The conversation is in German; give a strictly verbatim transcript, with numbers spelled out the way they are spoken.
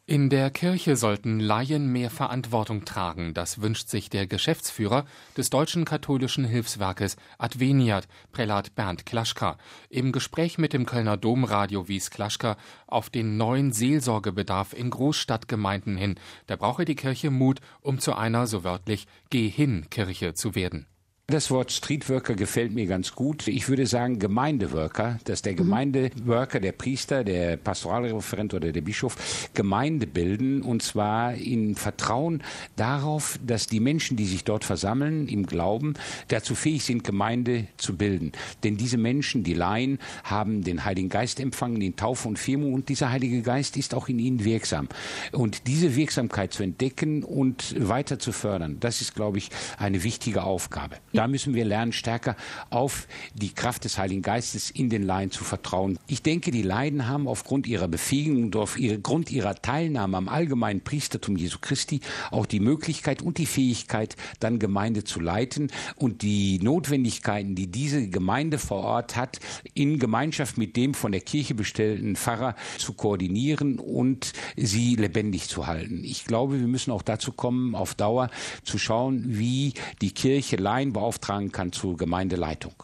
In der Kirche sollten Laien mehr Verantwortung tragen. Das wünscht sich der Geschäftsführer des Deutschen Katholischen Hilfswerkes Adveniat, Prälat Bernd Klaschka. Im Gespräch mit dem Kölner Domradio wies Klaschka auf den neuen Seelsorgebedarf in Großstadtgemeinden hin. Da brauche die Kirche Mut, um zu einer, so wörtlich, Geh-hin-Kirche zu werden. Das Wort Streetworker gefällt mir ganz gut. Ich würde sagen Gemeindeworker, dass der Gemeindeworker, der Priester, der Pastoralreferent oder der Bischof Gemeinde bilden, und zwar in Vertrauen darauf, dass die Menschen, die sich dort versammeln, im Glauben, dazu fähig sind, Gemeinde zu bilden. Denn diese Menschen, die Laien, haben den Heiligen Geist empfangen, den Taufe und Firmung, und dieser Heilige Geist ist auch in ihnen wirksam. Und diese Wirksamkeit zu entdecken und weiter zu fördern, das ist, glaube ich, eine wichtige Aufgabe. Da müssen wir lernen, stärker auf die Kraft des Heiligen Geistes in den Laien zu vertrauen. Ich denke, die Laien haben aufgrund ihrer Befähigung und aufgrund ihrer Teilnahme am allgemeinen Priestertum Jesu Christi auch die Möglichkeit und die Fähigkeit, dann Gemeinde zu leiten und die Notwendigkeiten, die diese Gemeinde vor Ort hat, in Gemeinschaft mit dem von der Kirche bestellten Pfarrer zu koordinieren und sie lebendig zu halten. Ich glaube, wir müssen auch dazu kommen, auf Dauer zu schauen, wie die Kirche Laien beauftragen kann zur Gemeindeleitung.